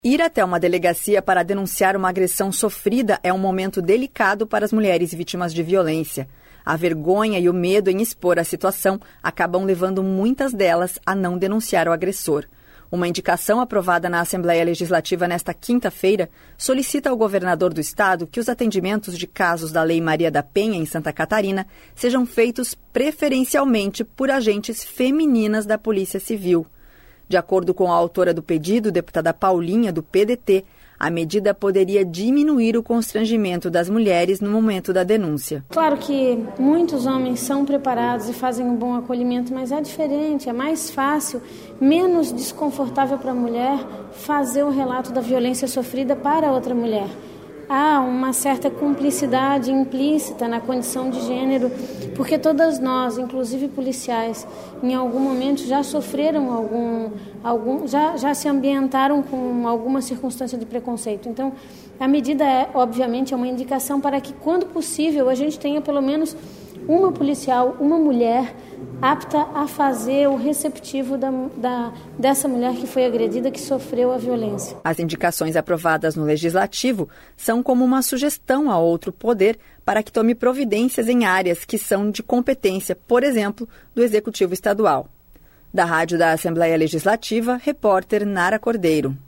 Ir até uma delegacia para denunciar uma agressão sofrida é um momento delicado para as mulheres vítimas de violência. A vergonha e o medo em expor a situação acabam levando muitas delas a não denunciar o agressor. Uma indicação aprovada na Assembleia Legislativa nesta quinta-feira solicita ao governador do estado que os atendimentos de casos da Lei Maria da Penha, em Santa Catarina, sejam feitos preferencialmente por agentes femininas da Polícia Civil. De acordo com a autora do pedido, deputada Paulinha, do PDT, a medida poderia diminuir o constrangimento das mulheres no momento da denúncia. Claro que muitos homens são preparados e fazem um bom acolhimento, mas é diferente, é mais fácil, menos desconfortável para a mulher fazer o relato da violência sofrida para outra mulher. Há uma certa cumplicidade implícita na condição de gênero, porque todas nós, inclusive policiais, em algum momento já sofreram já se ambientaram com alguma circunstância de preconceito. Então, a medida obviamente, é uma indicação para que, quando possível, a gente tenha pelo menos uma policial, uma mulher apta a fazer o receptivo dessa mulher que foi agredida, que sofreu a violência. As indicações aprovadas no Legislativo são como uma sugestão a outro poder para que tome providências em áreas que são de competência, por exemplo, do Executivo Estadual. Da Rádio da Assembleia Legislativa, repórter Nara Cordeiro.